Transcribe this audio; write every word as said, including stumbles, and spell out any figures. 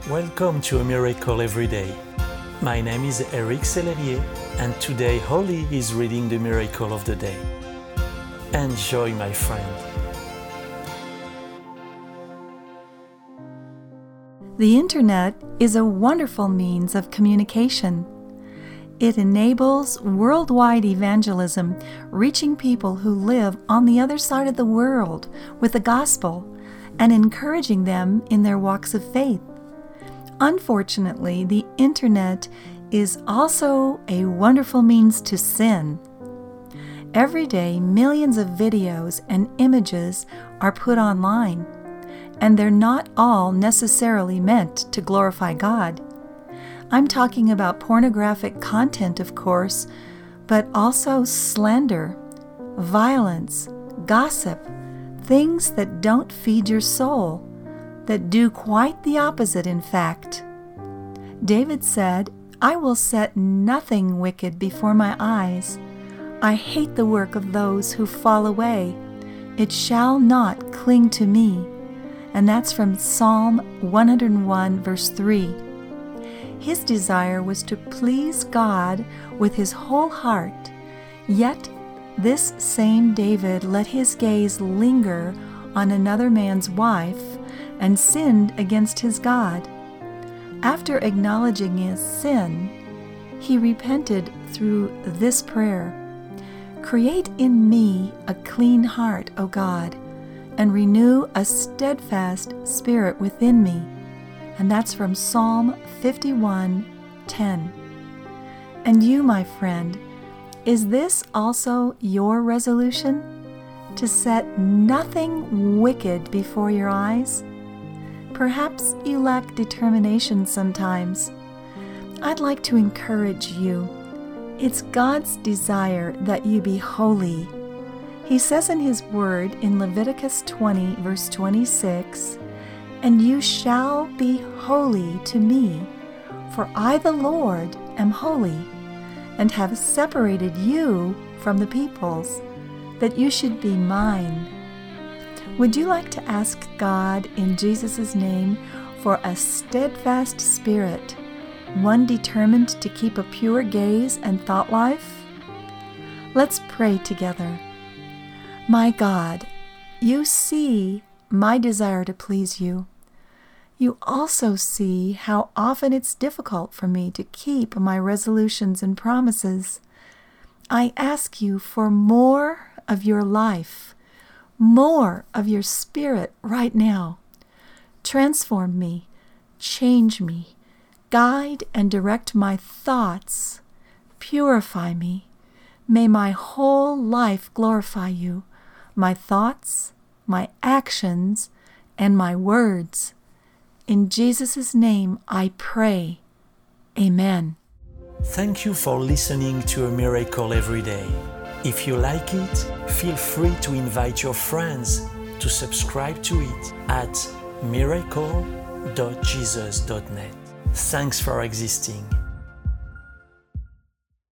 Welcome to A Miracle Every Day. My name is Eric Sellerier, and today Holly is reading the Miracle of the Day. Enjoy, my friend. The Internet is a wonderful means of communication. It enables worldwide evangelism, reaching people who live on the other side of the world with the gospel and encouraging them in their walks of faith. Unfortunately, the Internet is also a wonderful means to sin. Every day, millions of videos and images are put online, and they're not all necessarily meant to glorify God. I'm talking about pornographic content, of course, but also slander, violence, gossip, things that don't feed your soul, that do quite the opposite, in fact. David said, "I will set nothing wicked before my eyes. I hate the work of those who fall away. It shall not cling to me." And that's from Psalm one hundred one, verse three. His desire was to please God with his whole heart, yet this same David let his gaze linger on another man's wife and sinned against his God. After acknowledging his sin, he repented through this prayer: "Create in me a clean heart, O God, and renew a steadfast spirit within me." And that's from Psalm fifty-one, ten. And you, my friend, is this also your resolution? To set nothing wicked before your eyes? Perhaps you lack determination sometimes. I'd like to encourage you. It's God's desire that you be holy. He says in His Word in Leviticus twenty, verse twenty-six, "And you shall be holy to me, for I the Lord am holy, and have separated you from the peoples, that you should be mine." Would you like to ask God in Jesus' name for a steadfast spirit, one determined to keep a pure gaze and thought life? Let's pray together. My God, you see my desire to please you. You also see how often it's difficult for me to keep my resolutions and promises. I ask you for more of your life, more of your Spirit right now. Transform me, change me, guide and direct my thoughts, purify me. May my whole life glorify you, my thoughts, my actions, and my words. In Jesus' name I pray. Amen. Thank you for listening to A Miracle Every Day. If you like it, feel free to invite your friends to subscribe to it at miracle dot jesus dot net. Thanks for existing.